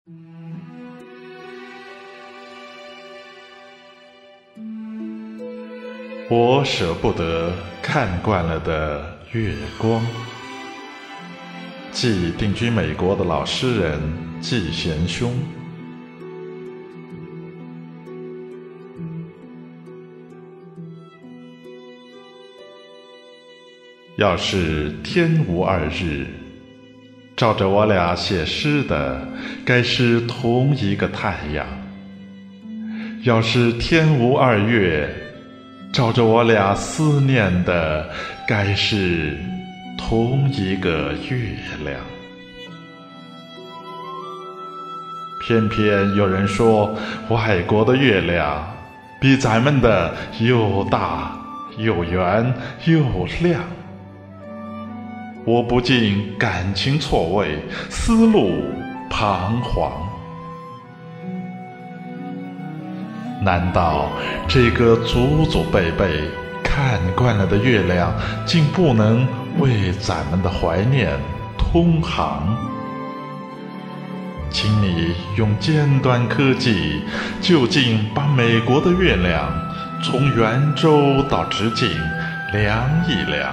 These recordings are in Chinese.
我舍不得看惯了的月光。即定居美国的老诗人季贤兄。要是天无二日，照着我俩写诗的，该是同一个太阳；要是天无二月，照着我俩思念的，该是同一个月亮。偏偏有人说，外国的月亮比咱们的又大又圆又亮。我不禁感情错位，思路彷徨。难道这个祖祖辈辈看惯了的月亮，竟不能为咱们的怀念通航？请你用尖端科技，就近把美国的月亮从圆周到直径量一量。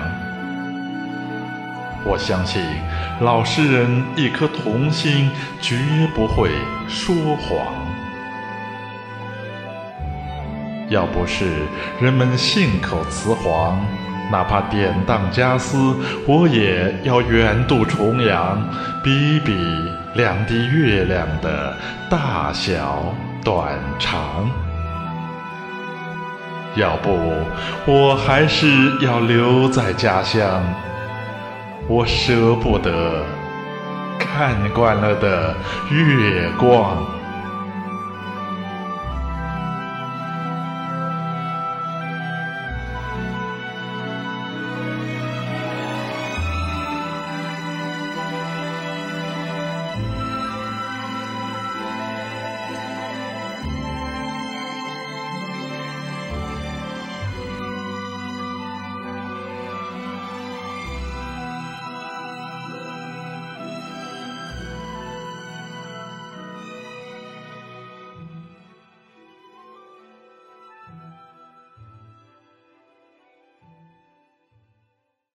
我相信老诗人一颗童心绝不会说谎。要不是人们信口雌黄，哪怕典当家私，我也要远渡重洋，比比两地月亮的大小短长。要不我还是要留在家乡，我舍不得看惯了的月光。